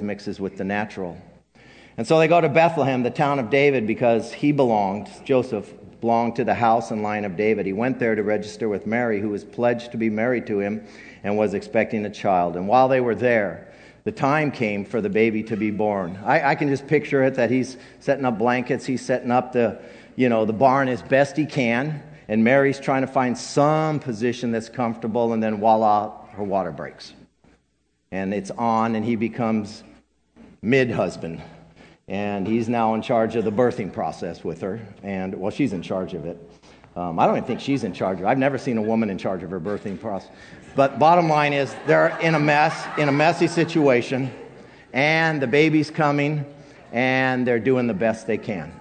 mixes with the natural. And so they go to Bethlehem, the town of David, because Joseph belonged to the house and line of David. He went there to register with Mary, who was pledged to be married to him and was expecting a child. And while they were there, the time came for the baby to be born. I can just picture it, that he's setting up blankets, he's setting up the barn as best he can, and Mary's trying to find some position that's comfortable, and then voila, her water breaks. And it's on, and he becomes mid-husband. And he's now in charge of the birthing process with her. And, well, she's in charge of it. I don't even think she's in charge of it. I've never seen a woman in charge of her birthing process. But bottom line is, they're in a messy situation. And the baby's coming, and they're doing the best they can.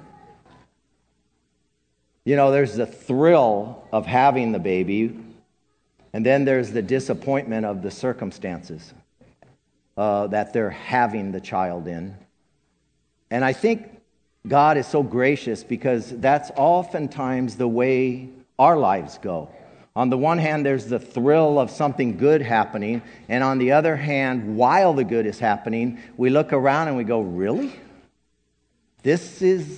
There's the thrill of having the baby, and then there's the disappointment of the circumstances that they're having the child in. And I think God is so gracious, because that's oftentimes the way our lives go. On the one hand, there's the thrill of something good happening, and on the other hand, while the good is happening, we look around and we go, really? It's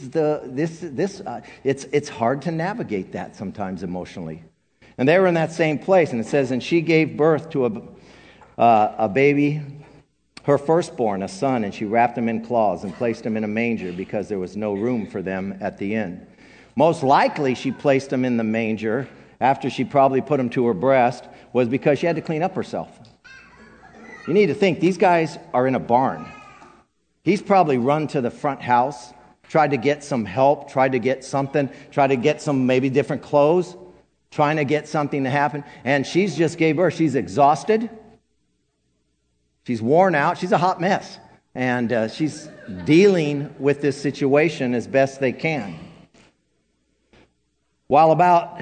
hard to navigate that sometimes emotionally. And they were in that same place, and it says, and she gave birth to a baby, her firstborn, a son, and she wrapped him in cloths and placed him in a manger because there was no room for them at the inn. Most likely she placed him in the manger after she probably put him to her breast was because she had to clean up herself. You need to think, these guys are in a barn. He's probably run to the front house, tried to get some help, tried to get something, tried to get some maybe different clothes, trying to get something to happen, and she's just gave birth. She's exhausted. She's worn out. She's a hot mess. And she's dealing with this situation as best they can. While about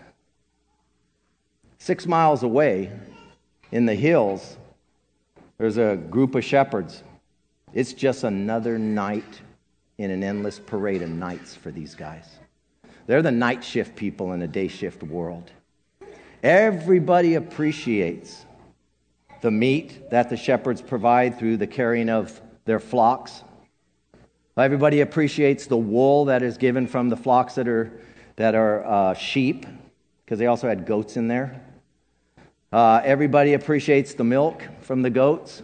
6 miles away in the hills, there's a group of shepherds. It's just another night in an endless parade of nights for these guys. They're the night shift people in a day shift world. Everybody appreciates the meat that the shepherds provide through the carrying of their flocks. Everybody appreciates the wool that is given from the flocks that are sheep, because they also had goats in there. Everybody appreciates the milk from the goats.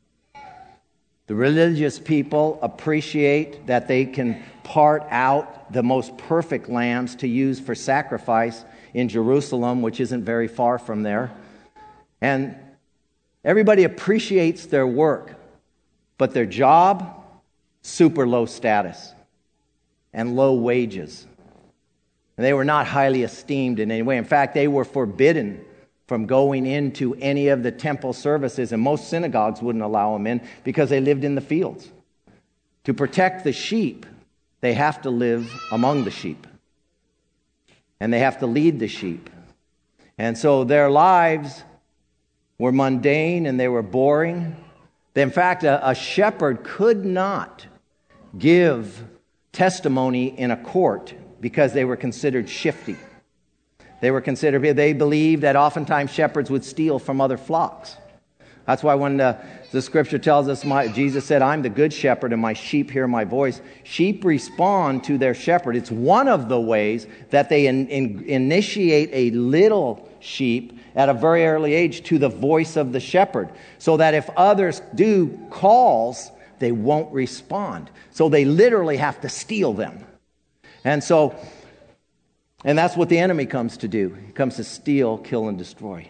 The religious people appreciate that they can part out the most perfect lambs to use for sacrifice in Jerusalem, which isn't very far from there. And everybody appreciates their work, but their job, super low status and low wages. And they were not highly esteemed in any way. In fact, they were forbidden from going into any of the temple services, and most synagogues wouldn't allow them in because they lived in the fields. To protect the sheep, they have to live among the sheep. And they have to lead the sheep. And so their lives were mundane and they were boring. In fact, a shepherd could not give testimony in a court because they were considered shifty. They believed that oftentimes shepherds would steal from other flocks. That's why when the scripture tells us, Jesus said, I'm the good shepherd and my sheep hear my voice. Sheep respond to their shepherd. It's one of the ways that they initiate a little sheep at a very early age to the voice of the shepherd, so that if others do calls, they won't respond. So they literally have to steal them. And that's what the enemy comes to do. He comes to steal, kill, and destroy.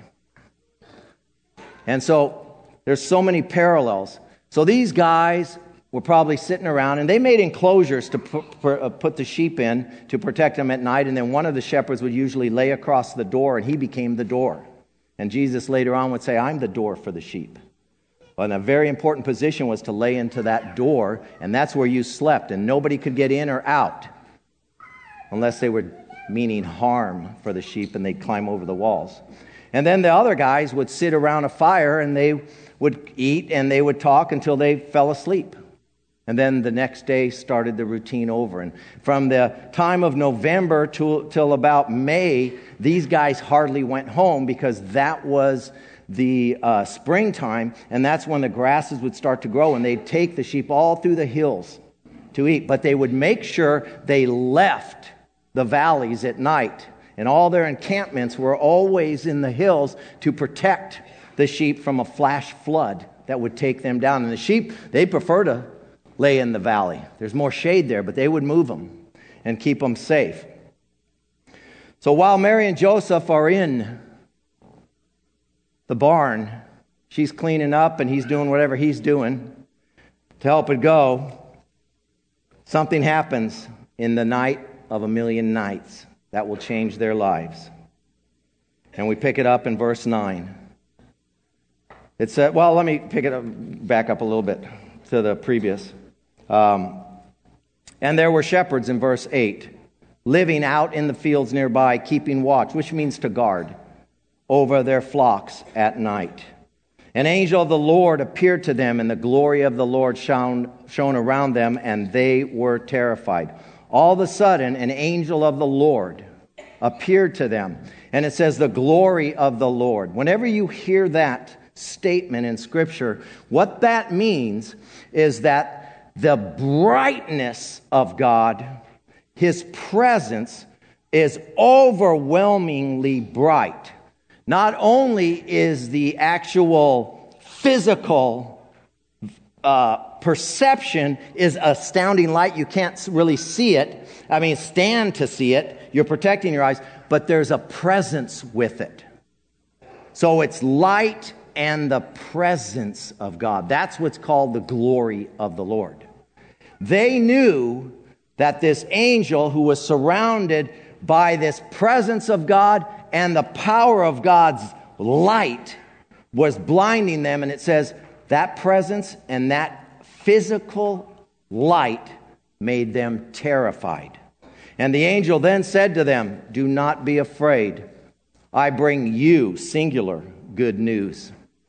And so there's so many parallels. So these guys were probably sitting around, and they made enclosures to put the sheep in to protect them at night, and then one of the shepherds would usually lay across the door, and he became the door. And Jesus later on would say, I'm the door for the sheep. And a very important position was to lay into that door, and that's where you slept, and nobody could get in or out unless they were meaning harm for the sheep, and they'd climb over the walls. And then the other guys would sit around a fire, and they would eat, and they would talk until they fell asleep. And then the next day started the routine over. And from the time of November till about May, these guys hardly went home because that was the springtime, and that's when the grasses would start to grow, and they'd take the sheep all through the hills to eat. But they would make sure they left the valleys at night, and all their encampments were always in the hills to protect the sheep from a flash flood that would take them down. And the sheep, they prefer to lay in the valley. There's more shade there, but they would move them and keep them safe. So while Mary and Joseph are in the barn, she's cleaning up and he's doing whatever he's doing to help it go, something happens in the night of a million nights that will change their lives. And we pick it up in verse 9. It said, well, let me pick it up, back up a little bit to the previous. And there were shepherds in verse 8, living out in the fields nearby, keeping watch, which means to guard, over their flocks at night. An angel of the Lord appeared to them, and the glory of the Lord shone around them, and they were terrified. All of a sudden, an angel of the Lord appeared to them. And it says, the glory of the Lord. Whenever you hear that statement in Scripture, what that means is that the brightness of God, His presence, is overwhelmingly bright. Not only is the actual physical perception is astounding light, you can't really see it. I mean, stand to see it. You're protecting your eyes, but there's a presence with it. So it's light and the presence of God. That's what's called the glory of the Lord. They knew that this angel who was surrounded by this presence of God and the power of God's light was blinding them. And it says that presence and that physical light made them terrified. And the angel then said to them, do not be afraid. I bring you, singular, good news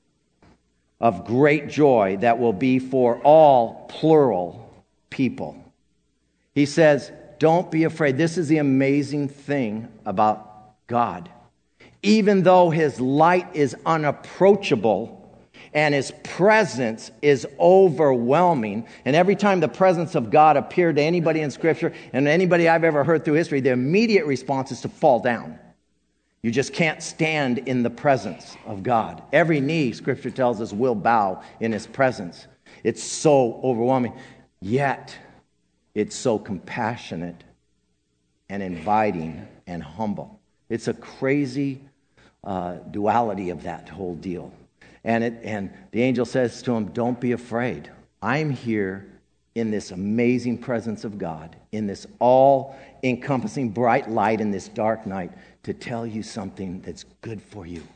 of great joy that will be for all, plural, people. He says, don't be afraid. This is the amazing thing about God. Even though His light is unapproachable and His presence is overwhelming, and every time the presence of God appeared to anybody in Scripture and anybody I've ever heard through history, the immediate response is to fall down. You just can't stand in the presence of God. Every knee, Scripture tells us, will bow in His presence. It's so overwhelming. Yet, it's so compassionate and inviting and humble. It's a crazy duality of that whole deal. And the angel says to him, don't be afraid. I'm here in this amazing presence of God, in this all-encompassing bright light in this dark night, to tell you something that's good for you.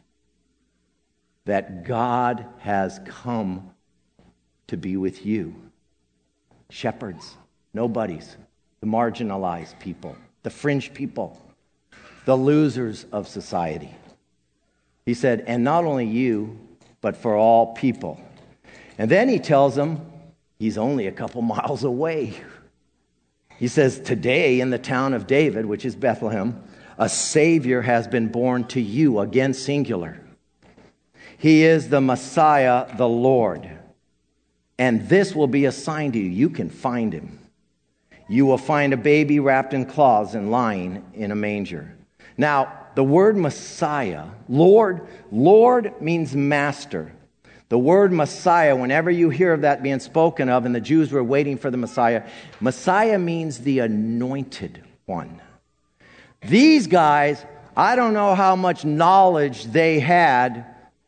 That God has come to be with you. Shepherds, nobodies, the marginalized people, the fringe people, the losers of society. He said, and not only you, but for all people. And then he tells them he's only a couple miles away. He says, today in the town of David, which is Bethlehem, a Savior has been born to you, again singular. He is the Messiah, the Lord. And this will be a sign to you. You can find Him. You will find a baby wrapped in cloths and lying in a manger. Now, the word Messiah, Lord means master. The word Messiah, whenever you hear of that being spoken of, and the Jews were waiting for the Messiah means the anointed one. These guys, I don't know how much knowledge they had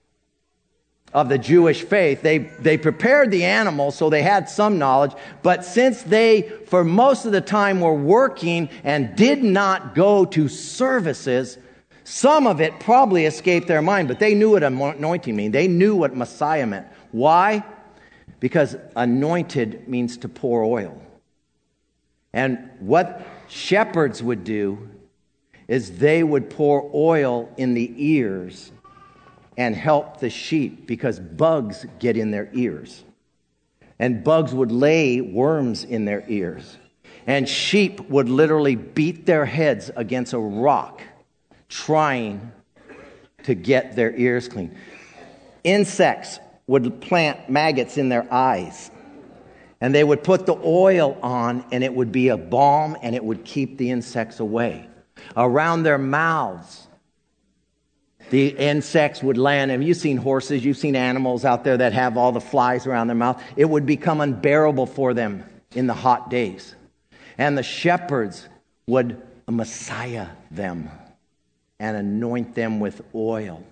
of the Jewish faith. They prepared the animals, so they had some knowledge. But since they, for most of the time, were working and did not go to services, some of it probably escaped their mind. But they knew what anointing meant. They knew what Messiah meant. Why? Because anointed means to pour oil. And what shepherds would do is they would pour oil in the ears and help the sheep, because bugs get in their ears. And bugs would lay worms in their ears. And sheep would literally beat their heads against a rock trying to get their ears clean. insects would plant maggots in their eyes. And they would put the oil on, and it would be a balm, and it would keep the insects away. Around their mouths, the insects would land. And you've seen horses, you've seen animals out there that have all the flies around their mouth. It would become unbearable for them in the hot days. And the shepherds would Messiah them and anoint them with oil,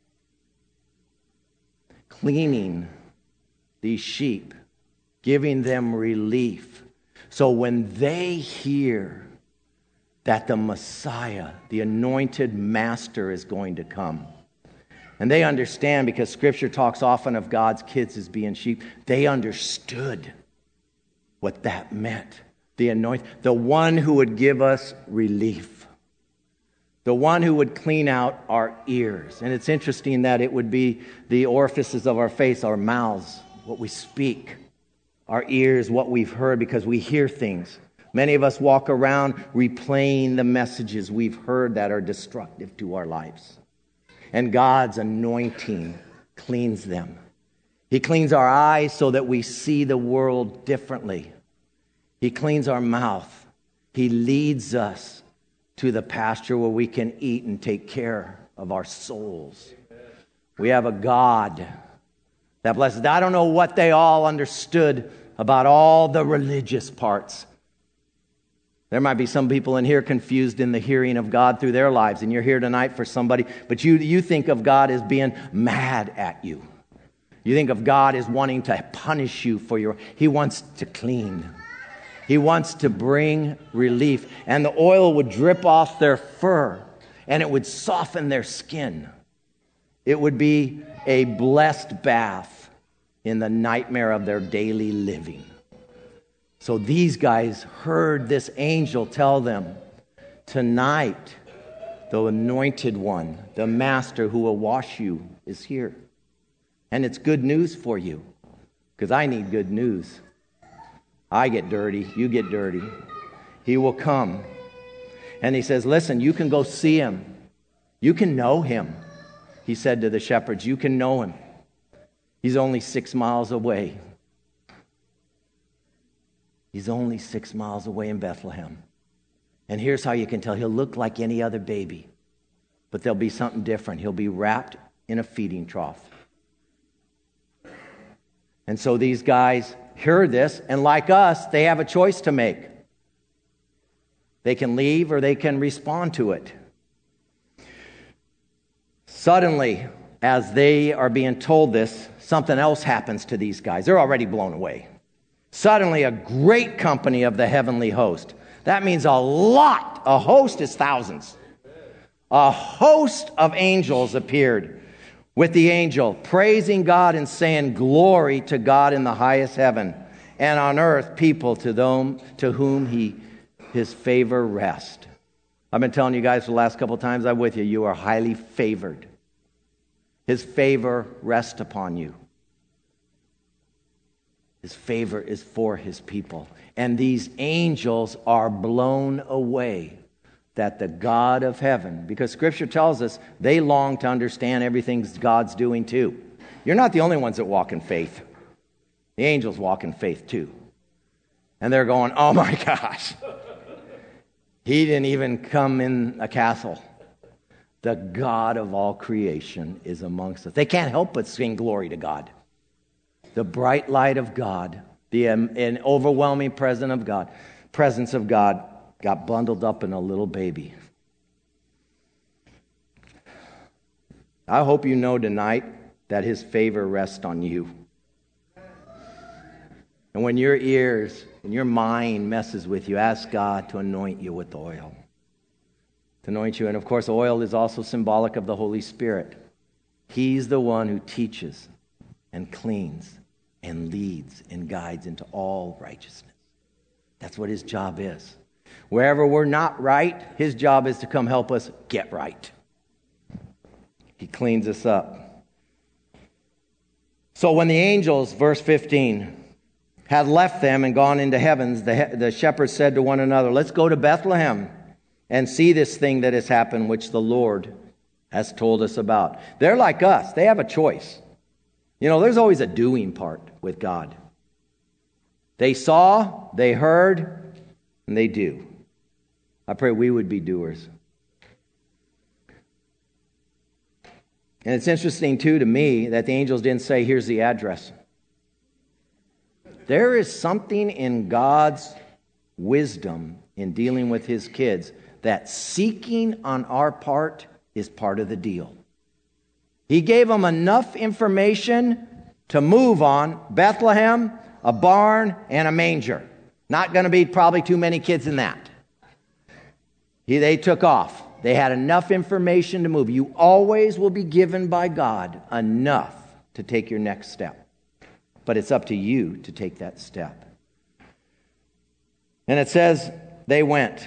cleaning these sheep, giving them relief. So when they hear that the Messiah, the anointed master, is going to come, and they understand, because Scripture talks often of God's kids as being sheep, they understood what that meant. The the one who would give us relief, the one who would clean out our ears. And it's interesting that it would be the orifices of our face, our mouths, what we speak, our ears, what we've heard, because we hear things. Many of us walk around replaying the messages we've heard that are destructive to our lives. And God's anointing cleans them. He cleans our eyes so that we see the world differently. He cleans our mouth. He leads us to the pasture where we can eat and take care of our souls. We have a God that blesses. I don't know what they all understood about all the religious parts. There might be some people in here confused in the hearing of God through their lives, and you're here tonight for somebody, but you think of God as being mad at you. You think of God as wanting to punish you for He wants to clean. He wants to bring relief. And the oil would drip off their fur, and it would soften their skin. It would be a blessed bath in the nightmare of their daily living. So these guys heard this angel tell them, tonight, the anointed one, the master who will wash you, is here. And it's good news for you, because I need good news. I get dirty, you get dirty. He will come. And he says, listen, you can go see him. You can know him. He said to the shepherds, you can know him. He's only 6 miles away. He's only 6 miles away in Bethlehem. And here's how you can tell. He'll look like any other baby, but there'll be something different. He'll be wrapped in a feeding trough. And so these guys heard this, and like us, they have a choice to make. They can leave or they can respond to it. Suddenly, as they are being told this, something else happens to these guys. They're already blown away. Suddenly, a great company of the heavenly host. That means a lot. A host is thousands. A host of angels appeared with the angel, praising God and saying, glory to God in the highest heaven, and on earth people to whom his favor rests. I've been telling you guys for the last couple of times I'm with you, you are highly favored. His favor rests upon you. His favor is for his people. And these angels are blown away that the God of heaven, because Scripture tells us they long to understand everything God's doing too. You're not the only ones that walk in faith. The angels walk in faith too. And they're going, oh my gosh. He didn't even come in a castle. The God of all creation is amongst us. They can't help but sing glory to God. The bright light of God, an overwhelming presence of God got bundled up in a little baby. I hope you know tonight that his favor rests on you. And when your ears and your mind messes with you, ask God to anoint you with oil. To anoint you. And of course, oil is also symbolic of the Holy Spirit. He's the one who teaches and cleans and leads and guides into all righteousness. That's what his job is. Wherever we're not right, his job is to come help us get right. He cleans us up. So when the angels, verse 15, had left them and gone into heavens, the shepherds said to one another, let's go to Bethlehem and see this thing that has happened, which the Lord has told us about. They're like us. They have a choice. You know, there's always a doing part with God. They saw, they heard, and they do. I pray we would be doers. And it's interesting, too, to me, that the angels didn't say, here's the address. There is something in God's wisdom in dealing with his kids that seeking on our part is part of the deal. He gave them enough information to move on. Bethlehem, a barn, and a manger. Not going to be probably too many kids in that. They took off. They had enough information to move. You always will be given by God enough to take your next step. But it's up to you to take that step. And it says they went.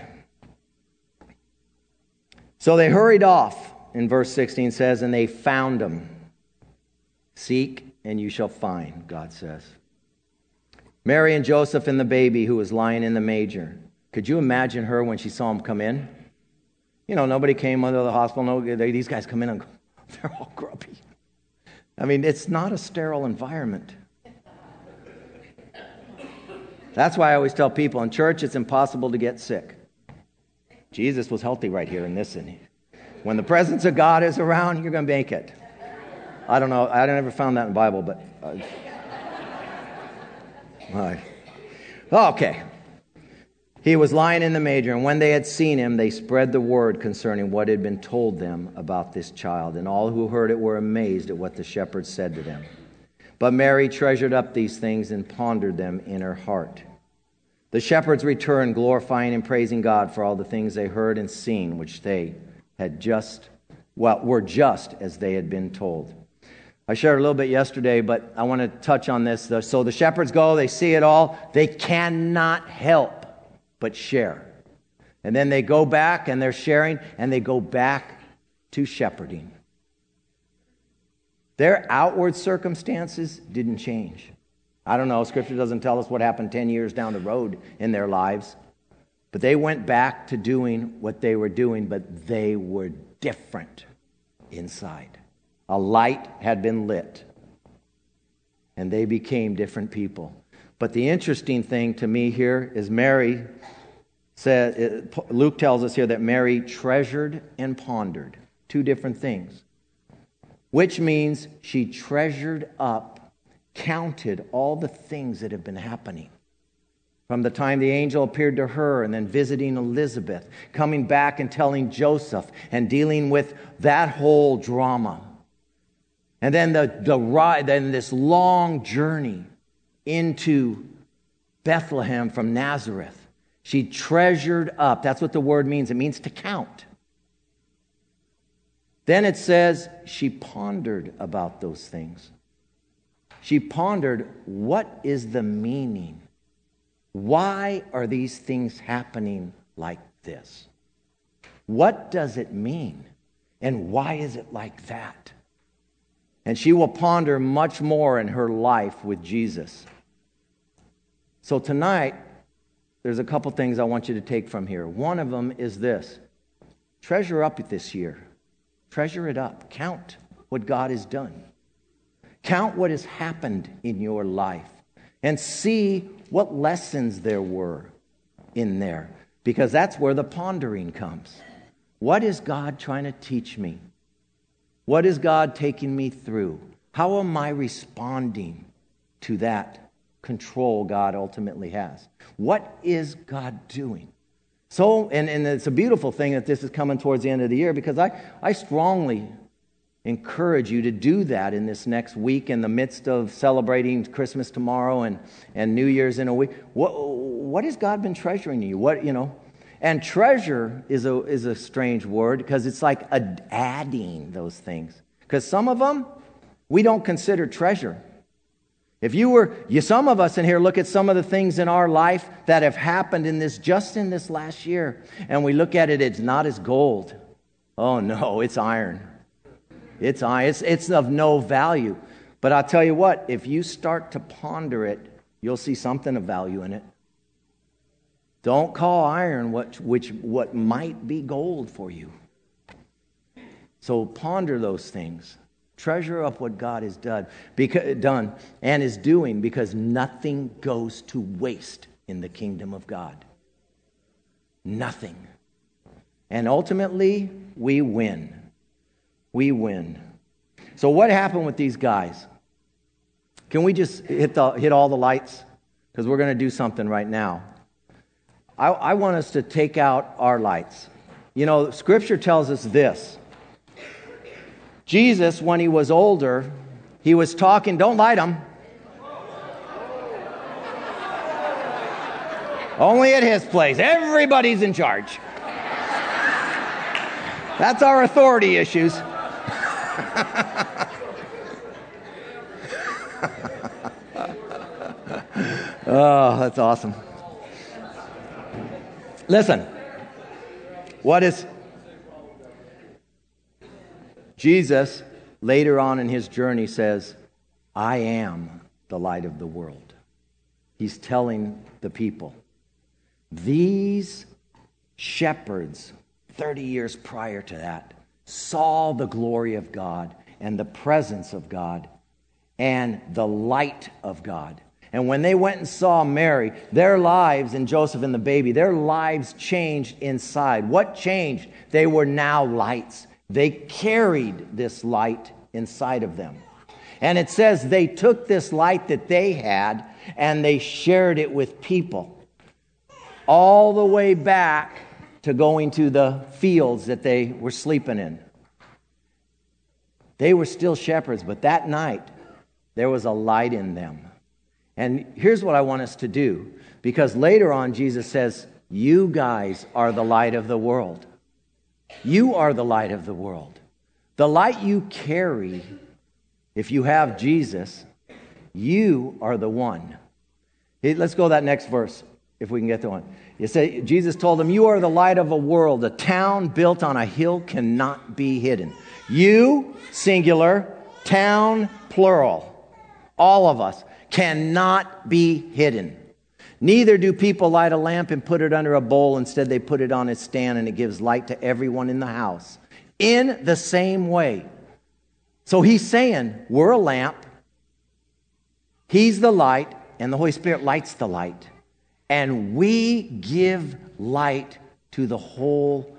So they hurried off, in verse 16 says, and they found him. Seek and you shall find, God says. Mary and Joseph and the baby who was lying in the manger. Could you imagine her when she saw him come in? You know, nobody came under the hospital. No, these guys come in and they're all grubby. I mean, it's not a sterile environment. That's why I always tell people, in church, it's impossible to get sick. Jesus was healthy right here in this. When the presence of God is around, you're going to make it. I don't know. I never found that in the Bible, but... Okay. He was lying in the manger, and when they had seen him, they spread the word concerning what had been told them about this child. And all who heard it were amazed at what the shepherds said to them. But Mary treasured up these things and pondered them in her heart. The shepherds returned, glorifying and praising God for all the things they heard and seen, which they had were just as they had been told. I shared a little bit yesterday, but I want to touch on this. So the shepherds go, they see it all. They cannot help but share. And then they go back and they're sharing, and they go back to shepherding. Their outward circumstances didn't change. I don't know, Scripture doesn't tell us what happened 10 years down the road in their lives. But they went back to doing what they were doing, but they were different inside. A light had been lit, and they became different people. But the interesting thing to me here is Mary said, Luke tells us here that Mary treasured and pondered. Two different things. Which means she treasured up, counted all the things that have been happening. From the time the angel appeared to her and then visiting Elizabeth, coming back and telling Joseph and dealing with that whole drama. And then then this long journey into Bethlehem from Nazareth. She treasured up. That's what the word means. It means to count. Then it says she pondered about those things. She pondered, what is the meaning? Why are these things happening like this? What does it mean? And why is it like that? And she will ponder much more in her life with Jesus. So tonight, there's a couple things I want you to take from here. One of them is this. Treasure up this year. Treasure it up. Count what God has done. Count what has happened in your life. And see what lessons there were in there. Because that's where the pondering comes. What is God trying to teach me? What is God taking me through? How am I responding to that control God ultimately has? What is God doing? So, and it's a beautiful thing that this is coming towards the end of the year, because I strongly encourage you to do that in this next week in the midst of celebrating Christmas tomorrow and New Year's in a week. What has God been treasuring you? And treasure is a strange word, because it's like adding those things. Because some of them we don't consider treasure. Some of us in here look at some of the things in our life that have happened in this last year, and we look at it, it's not as gold. Oh no, it's iron. It's iron. It's of no value. But I'll tell you what, if you start to ponder it, you'll see something of value in it. Don't call iron what might be gold for you. So ponder those things. Treasure up what God has done and is doing, because nothing goes to waste in the kingdom of God. Nothing. And ultimately, we win. We win. So what happened with these guys? Can we just hit all the lights? Because we're going to do something right now. I want us to take out our lights. You know, Scripture tells us this. Jesus, when he was older, he was talking, don't light them. Only at his place. Everybody's in charge. That's our authority issues. Oh, that's awesome. Listen, Jesus, later on in his journey, says, I am the light of the world. He's telling the people. These shepherds, 30 years prior to that, saw the glory of God and the presence of God and the light of God. And when they went and saw Mary, their lives, and Joseph and the baby, their lives changed inside. What changed? They were now lights. They carried this light inside of them. And it says they took this light that they had and they shared it with people. All the way back to going to the fields that they were sleeping in. They were still shepherds, but that night there was a light in them. And here's what I want us to do, because later on Jesus says, you guys are the light of the world. You are the light of the world. The light you carry, if you have Jesus, you are the one. Let's go to that next verse, if we can get to one. You say, Jesus told them, you are the light of a world. A town built on a hill cannot be hidden. You, singular, town, plural. All of us cannot be hidden. Neither do people light a lamp and put it under a bowl. Instead, they put it on its stand, and it gives light to everyone in the house. In the same way. So he's saying, we're a lamp. He's the light, and the Holy Spirit lights the light. And we give light to the whole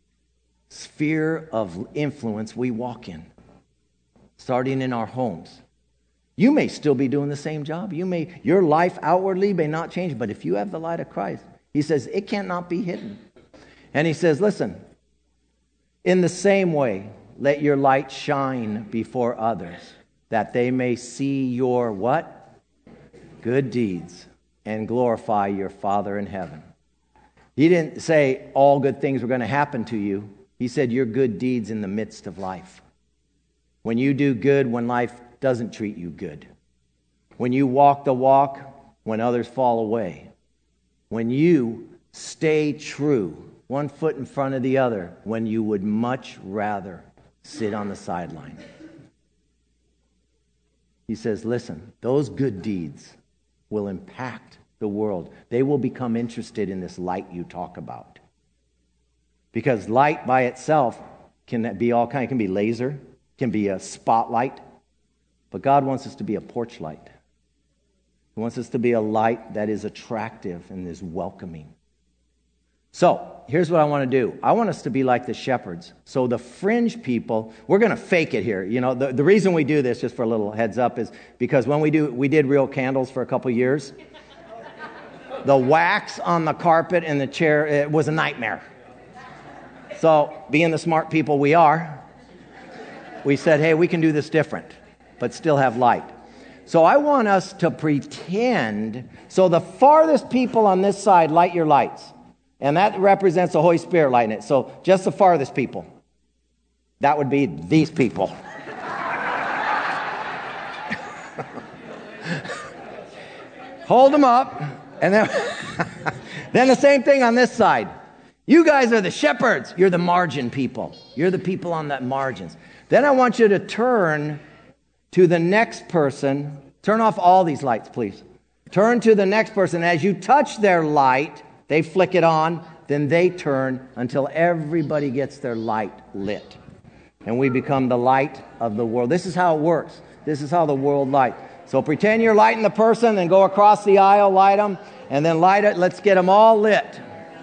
sphere of influence we walk in. Starting in our homes. You may still be doing the same job. Your life outwardly may not change, but if you have the light of Christ, he says it cannot be hidden. And he says, listen, in the same way, let your light shine before others, that they may see your what? Good deeds, and glorify your Father in heaven. He didn't say all good things were going to happen to you. He said your good deeds in the midst of life. When you do good, when life doesn't treat you good. When you walk the walk, when others fall away. When you stay true, one foot in front of the other, when you would much rather sit on the sideline. He says, listen, those good deeds will impact the world. They will become interested in this light you talk about. Because light by itself can be all kinds. It can be laser, can be a spotlight. But God wants us to be a porch light. He wants us to be a light that is attractive and is welcoming. So, here's what I want to do. I want us to be like the shepherds. So the fringe people, we're going to fake it here. You know, the reason we do this, just for a little heads up, is because when we did real candles for a couple years. The wax on the carpet and the chair, it was a nightmare. So, being the smart people we are, we said, hey, we can do this different, but still have light. So I want us to pretend, so the farthest people on this side, light your lights. And that represents the Holy Spirit lighting it. So just the farthest people. That would be these people. Hold them up. And then the same thing on this side. You guys are the shepherds. You're the margin people. You're the people on the margins. Then I want you to turn to the next person. Turn off all these lights, please. Turn to the next person. As you touch their light, they flick it on, then they turn until everybody gets their light lit. and we become the light of the world. This is how it works. This is how the world lights. So pretend you're lighting the person and go across the aisle, light them, and then light it. Let's get them all lit.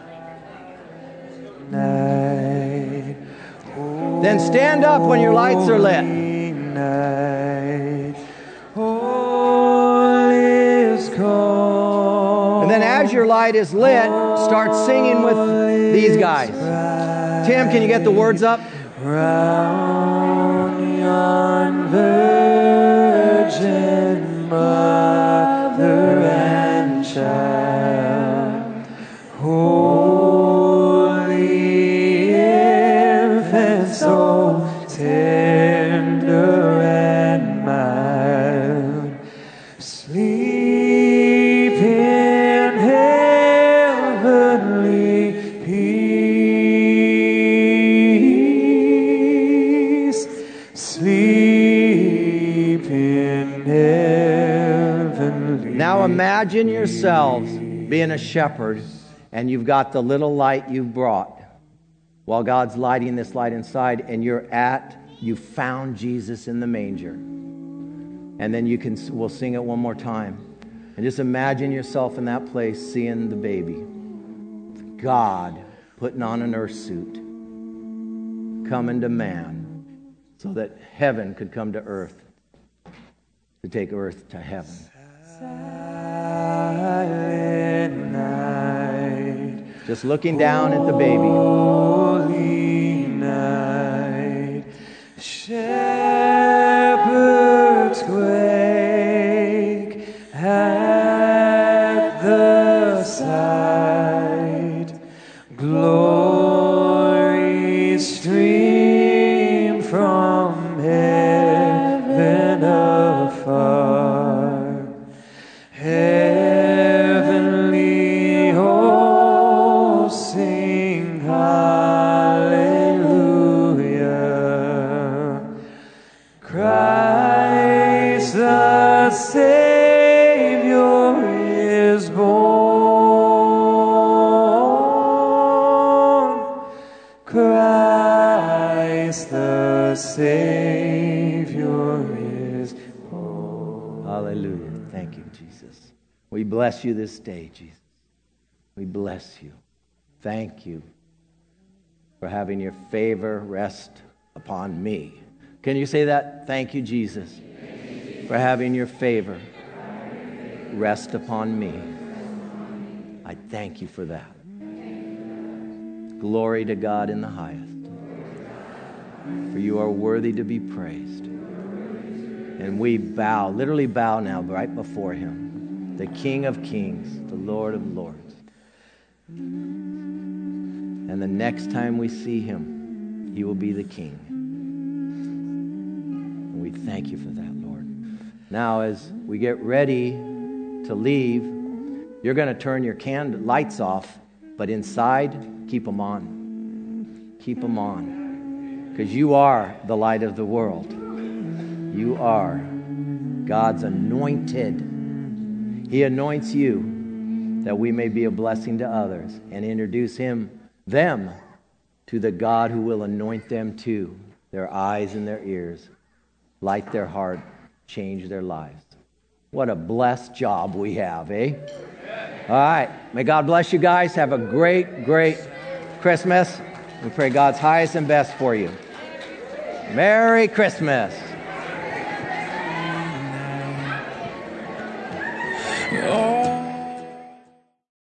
Then stand up when your lights are lit. And then as your light is lit, start singing with these guys. Tim, can you get the words up? Round yon virgin mother and child, holy infant, so tender and mild, sleep in heavenly peace, sleep in heavenly. Now imagine yourselves being a shepherd, and you've got the little light you've brought while God's lighting this light inside, and you found Jesus in the manger. And then we'll sing it one more time. And just imagine yourself in that place seeing the baby. God putting on an earth suit, coming to man so that heaven could come to earth, to take earth to heaven. Silent night, just looking down at the baby. Holy night, shepherds quake at the sight, glory stream from heaven afar, heavenly hosts sing hallelujah. Christ the Savior is born. Christ the Savior is born. Hallelujah. Thank you, Jesus. We bless you this day, Jesus. We bless you. Thank you for having your favor rest upon me. Can you say that? Thank you, Jesus, for having your favor rest upon me. I thank you for that. Glory to God in the highest. For you are worthy to be praised. And we bow, literally bow now right before him, the King of Kings, the Lord of Lords. And the next time we see him, he will be the King. And we thank you for that, Lord. Now, as we get ready to leave, you're going to turn your lights off, but inside, keep them on. Keep them on. Because you are the light of the world. You are God's anointed. He anoints you that we may be a blessing to others and introduce them to the God who will anoint them too. Their eyes and their ears, light their heart, change their lives. What a blessed job we have, eh? All right. May God bless you guys. Have a great, great Christmas. We pray God's highest and best for you. Merry Christmas.